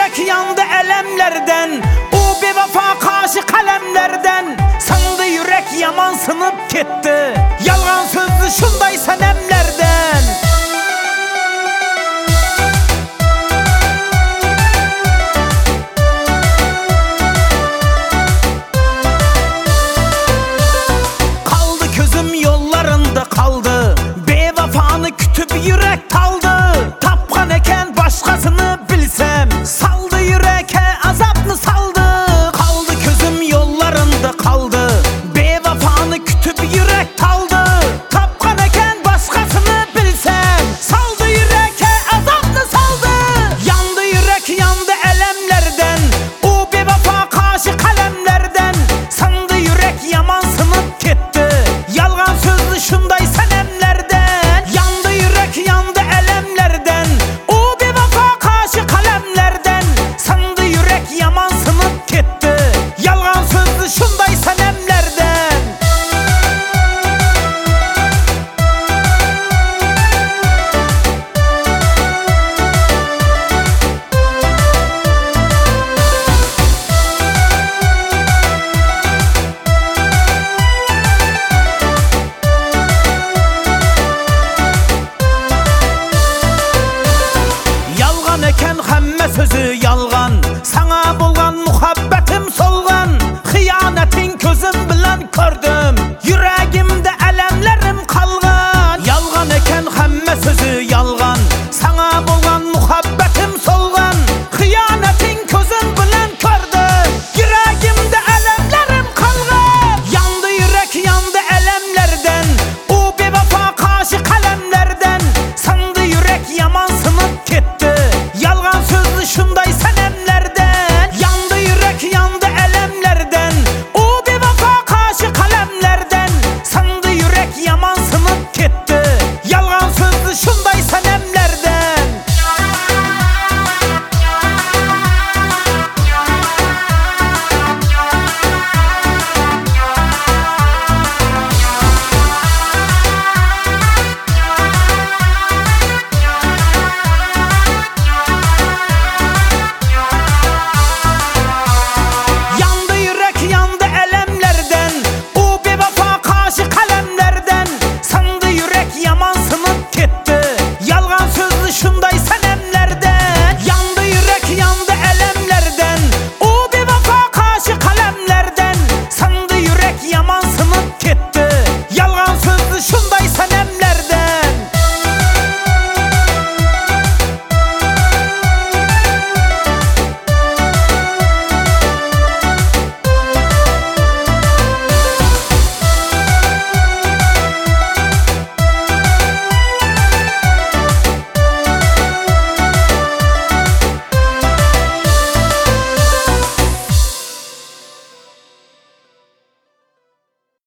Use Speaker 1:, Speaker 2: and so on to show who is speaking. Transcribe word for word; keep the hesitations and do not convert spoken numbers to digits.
Speaker 1: yürek yandı elemlerden, o bevafa karşı kalemlerden. Sandı yürek yaman sınıp gitti, yalan sözlü şunday senemlerden. Kaldı gözüm yollarında kaldı, bevafanı kütüp yürek kaldı. Tapkan eken başkasını bilsem, saldı yüreke azaplı saldı. Kaldı gözüm yollarında kaldı, bevafanı kütüp yürek kaldı. Tapkan eken başkasını bilsem, saldı yüreke azaplı saldı. Yandı yürek yandı elemlerden, o bevafa karşı kalemlerden. Sandı yürek yaman sınıp gitti, yalan sözlü şunday senemlerden. Yandı yürek yandı elemlerden, o bevafa karşı kalemlerden. Sandı yürek yaman sınıp gitti, yalan sözlü şunday senemlerden. Yalgan eken hemme sözü yalgan.